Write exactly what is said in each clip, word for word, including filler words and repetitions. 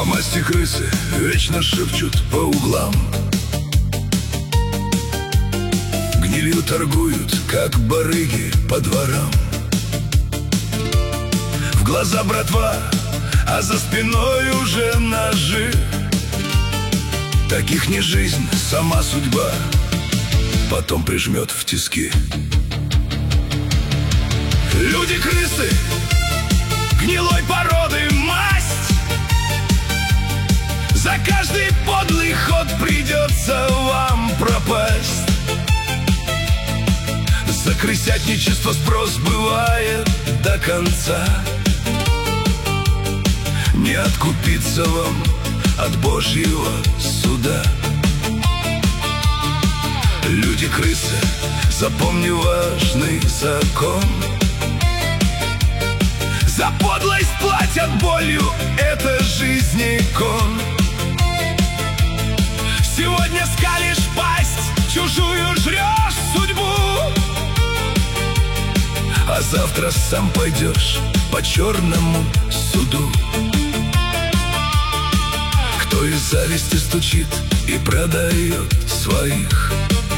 масти крысы вечно шепчут по углам, гнилью торгуют, как барыги по дворам. В глаза братва, а за спиной уже ножи. Таких не жизнь, сама судьба потом прижмет в тиски. Люди-крысы гнилой породы масть. За каждый подлый ход придется вам пропасть. За крысятничество спрос бывает до конца. Не откупиться вам от Божьего суда. Люди-крысы, запомни важный закон: за подлость платят болью, это жизни кон. Сегодня скалишь пасть, чужую жрешь судьбу, а завтра сам пойдешь по черному суду. Кто из зависти стучит и продает своих,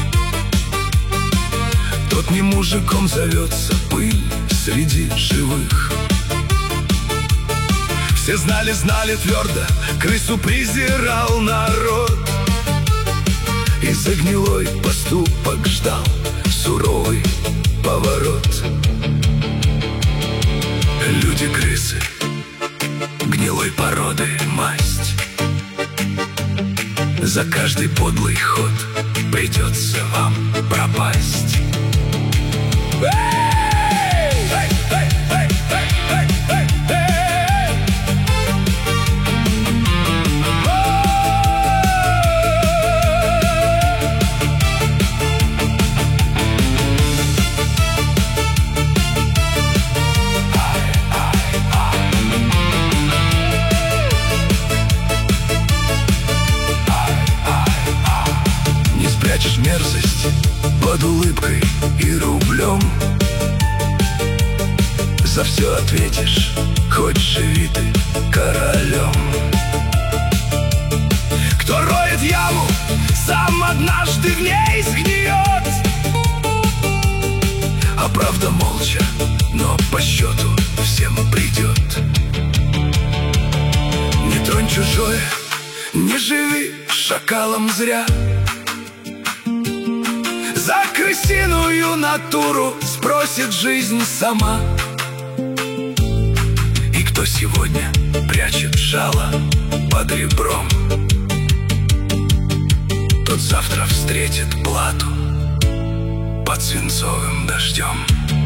тот не мужиком зовется, пыль среди живых. Все знали, знали твердо, крысу презирал народ, и за гнилой поступок ждал суровый поворот. Люди-крысы гнилой породы масть. За каждый подлый ход придется вам пропасть. Мерзость под улыбкой и рублем. За все ответишь, хоть живи ты королем. Кто роет яму, сам однажды в ней сгниет. А правда молча, но по счету всем придет. Не тронь чужое, не живи шакалом зря. За крысиную натуру спросит жизнь сама. И кто сегодня прячет жало под ребром, тот завтра встретит плату под свинцовым дождем.